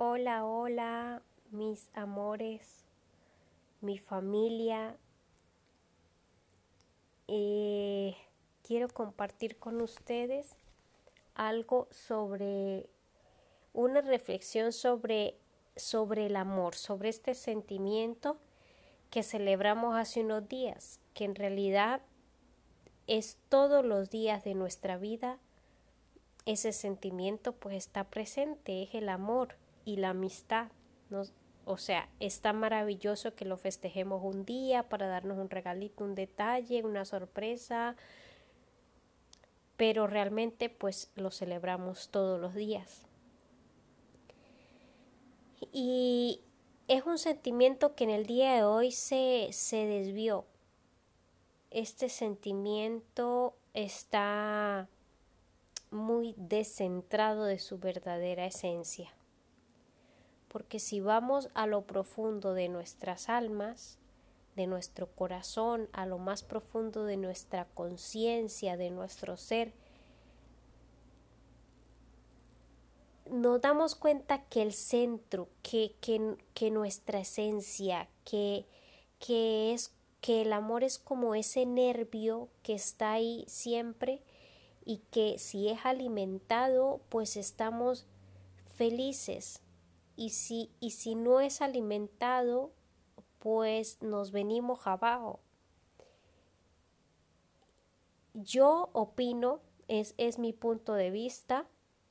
Hola, hola, mis amores, mi familia. Quiero compartir con ustedes algo sobre una reflexión sobre el amor, sobre este sentimiento que celebramos hace unos días, que en realidad es todos los días de nuestra vida. Ese sentimiento pues está presente, es el amor y la amistad. O sea, está maravilloso que lo festejemos un día para darnos un regalito, un detalle, una sorpresa, pero realmente pues lo celebramos todos los días. Y es un sentimiento que en el día de hoy se desvió. Este sentimiento está muy descentrado de su verdadera esencia. Porque si vamos a lo profundo de nuestras almas, de nuestro corazón, a lo más profundo de nuestra conciencia, de nuestro ser, nos damos cuenta que el centro, que nuestra esencia, que el amor es como ese nervio que está ahí siempre y que si es alimentado, pues estamos felices. Y si no es alimentado, pues nos venimos abajo. Yo opino, es mi punto de vista,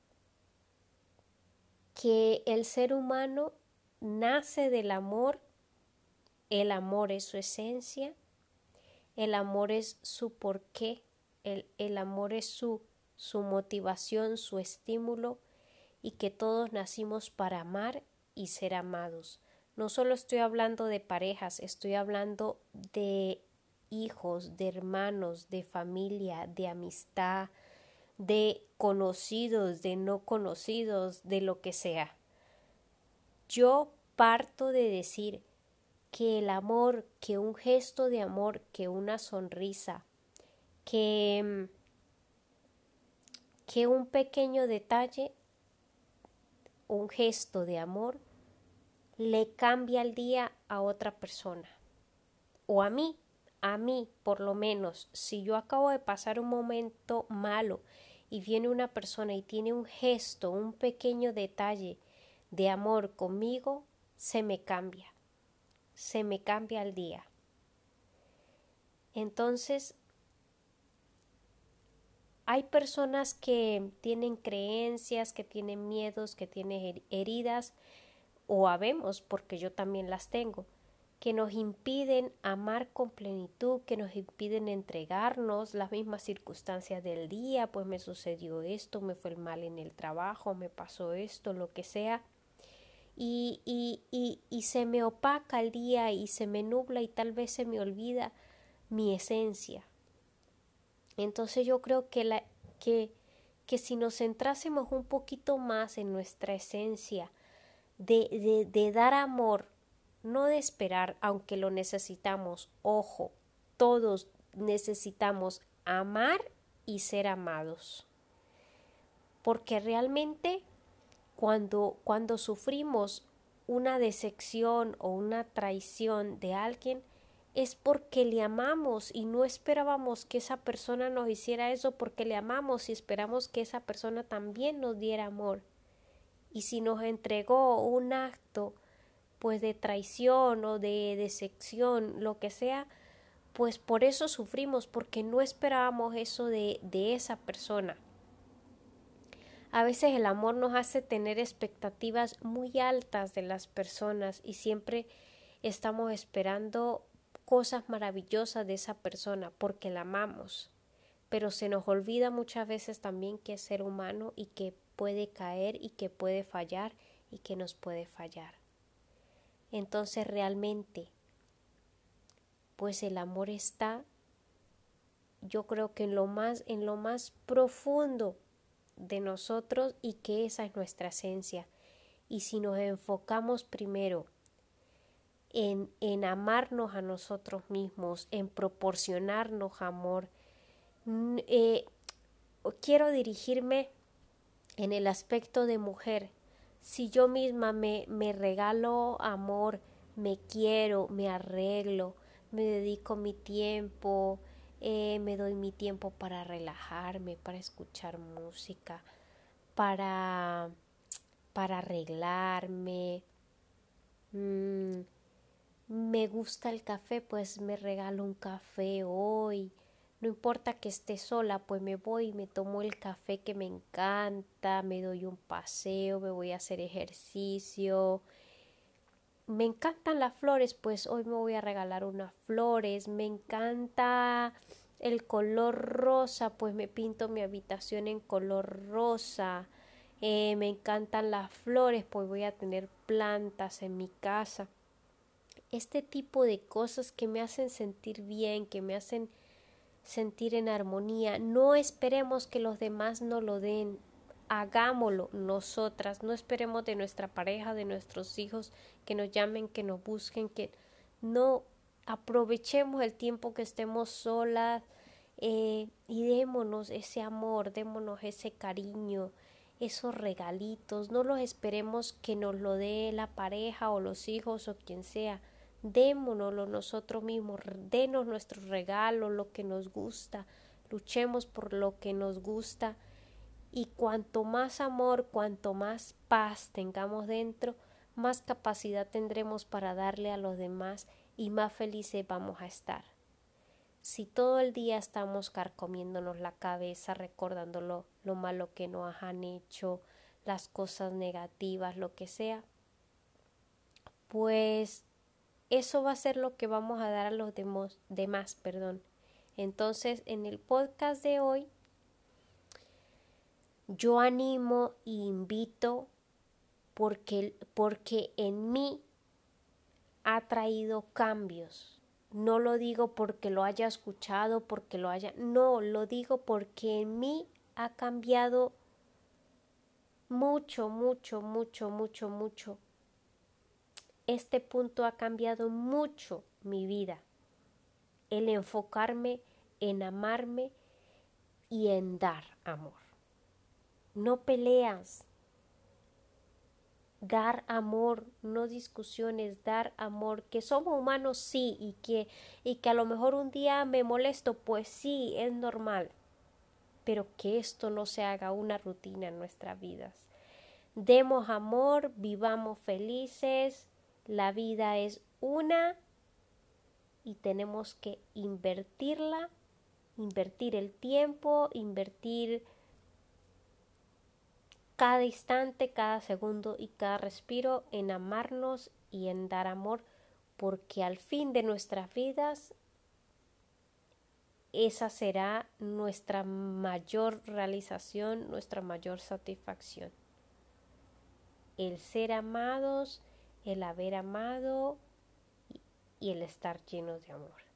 que el ser humano nace del amor, el amor es su esencia, el amor es su porqué, el amor es su motivación, su estímulo, y que todos nacimos para amar y ser amados. No solo estoy hablando de parejas, estoy hablando de hijos, de hermanos, de familia, de amistad, de conocidos, de no conocidos, de lo que sea. Yo parto de decir que el amor, que un gesto de amor, que una sonrisa, que un pequeño detalle, un gesto de amor, le cambia el día a otra persona. O a mí por lo menos, si yo acabo de pasar un momento malo y viene una persona y tiene un gesto, un pequeño detalle de amor conmigo, se me cambia el día. Entonces, hay personas que tienen creencias, que tienen miedos, que tienen heridas, o habemos, porque yo también las tengo, que nos impiden amar con plenitud, que nos impiden entregarnos las mismas circunstancias del día, pues me sucedió esto, me fue mal en el trabajo, me pasó esto, lo que sea, y se me opaca el día y se me nubla y tal vez se me olvida mi esencia. Entonces yo creo que si nos centrásemos un poquito más en nuestra esencia, de dar amor, no de esperar, aunque lo necesitamos. Ojo, todos necesitamos amar y ser amados. Porque realmente cuando sufrimos una decepción o una traición de alguien, es porque le amamos y no esperábamos que esa persona nos hiciera eso porque le amamos y esperamos que esa persona también nos diera amor. Y si nos entregó un acto pues de traición o de decepción, lo que sea, pues por eso sufrimos, porque no esperábamos eso de esa persona. A veces el amor nos hace tener expectativas muy altas de las personas y siempre estamos esperando cosas maravillosas de esa persona porque la amamos. Pero se nos olvida muchas veces también que es ser humano y que puede caer y que puede fallar y que nos puede fallar. Entonces realmente, pues el amor está, yo creo que en lo más profundo de nosotros y que esa es nuestra esencia. Y si nos enfocamos primero en amarnos a nosotros mismos, en proporcionarnos amor, quiero dirigirme en el aspecto de mujer. Si yo misma me regalo amor, me quiero, me arreglo, me dedico mi tiempo, me doy mi tiempo para relajarme, para escuchar música, para, para arreglarme. Mm, me gusta el café, pues me regalo un café hoy. No importa que esté sola, pues me voy y me tomo el café que me encanta, me doy un paseo, me voy a hacer ejercicio. Me encantan las flores, pues hoy me voy a regalar unas flores. Me encanta el color rosa, pues me pinto mi habitación en color rosa. Me encantan las flores, pues voy a tener plantas en mi casa. Este tipo de cosas que me hacen sentir bien, que me hacen sentir en armonía. No esperemos que los demás nos lo den. Hagámoslo nosotras. No esperemos de nuestra pareja, de nuestros hijos, que nos llamen, que nos busquen, que no aprovechemos el tiempo que estemos solas y démonos ese amor, démonos ese cariño, esos regalitos. No los esperemos que nos lo dé la pareja o los hijos o quien sea. Démonoslo nosotros mismos, denos nuestros regalos, lo que nos gusta, luchemos por lo que nos gusta y cuanto más amor, cuanto más paz tengamos dentro, más capacidad tendremos para darle a los demás y más felices vamos a estar. Si todo el día estamos carcomiéndonos la cabeza, recordando lo malo que nos han hecho, las cosas negativas, lo que sea, pues eso va a ser lo que vamos a dar a los demás. Entonces, en el podcast de hoy, yo animo e invito porque en mí ha traído cambios. No lo digo porque lo haya escuchado, no, lo digo porque en mí ha cambiado mucho, mucho, mucho, mucho, mucho. Este punto ha cambiado mucho mi vida. El enfocarme en amarme y en dar amor. No peleas. Dar amor, no discusiones, dar amor, que somos humanos sí y que a lo mejor un día me molesto, pues sí, es normal, pero que esto no se haga una rutina en nuestras vidas. Demos amor, vivamos felices, la vida es una y tenemos que invertirla, invertir el tiempo, invertir cada instante, cada segundo y cada respiro en amarnos y en dar amor, porque al fin de nuestras vidas esa será nuestra mayor realización, nuestra mayor satisfacción. El ser amados, el haber amado y el estar llenos de amor.